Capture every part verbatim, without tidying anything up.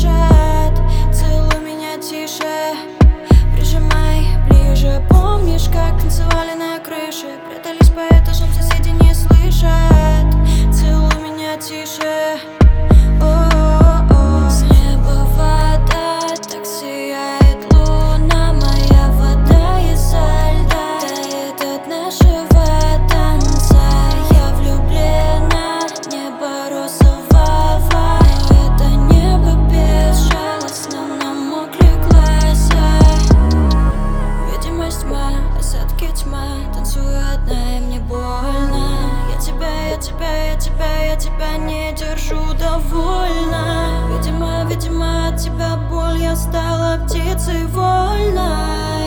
слышат. Целуй меня тише, прижимай ближе. Помнишь, как танцевали на крыше? Прятались по этажам, соседи не слышат. Целуй меня тише. О-о-о. С неба вода, так сияет луна. Моя вода изо льда тает от нашего танца. Я влюблена, небо розового. Это небо безжалостно намокли глаза. Видимость тьма, осадки тьма. Танцую одна и мне больно. Я тебя, я тебя, я тебя, я тебя не держу довольно. Видимо, видимо, от тебя боль, я стала птицей вольной.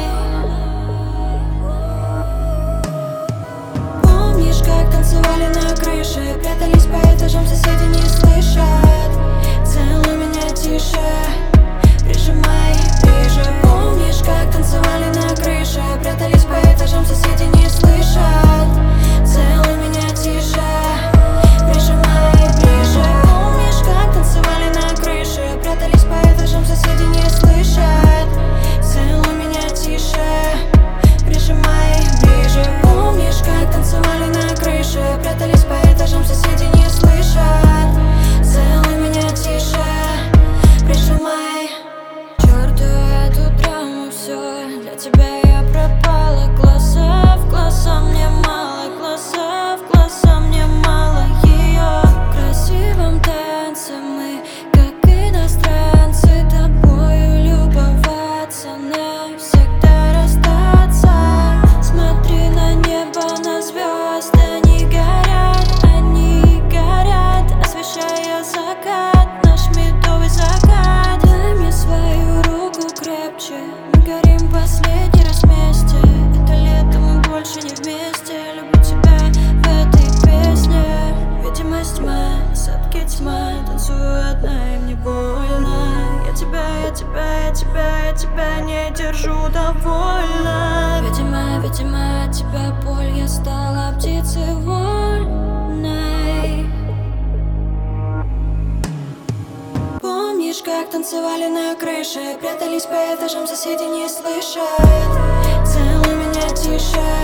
Помнишь, как танцевали на крыше? Прятались по этажам, соседи не слышат. Целуй меня тише, прижимай ближе. Помнишь, как танцевали на крыше? Прятались по этажам, соседи не слышат. Целуй меня тише, прижимай ближе. Помнишь, как танцевали на крыше? Прятались по этажам, соседи не слышат. Целуй меня тише, прижимай ближе. Помнишь, как танцевали на крыше? Прятались по этажам, соседи не слышат. Целуй меня тише, прижимай. Чёрту эту драму, всё для тебя я пропала. Глаза в глаза мне мало, глаза в глаза мне мало ее. В красивом танце мы, как иностранцы, тобою любоваться, навсегда расстаться. Смотри на небо, на звезды, они горят, они горят, освещая закат, наш медовый закат. Дай мне свою руку крепче, мы горим последний раз вместе. Это лето, мы больше не вместе. Люблю тебя в этой песне. Видимость тьма, осадки тьма. Танцую одна и мне больно. Я тебя, я тебя, я тебя, я тебя не держу довольно. Видимо, видимо, от тебя боль, я стала птицей вольной. Помнишь, как танцевали на крыше? Прятались по этажам, соседи не слышат. Целуй меня тише,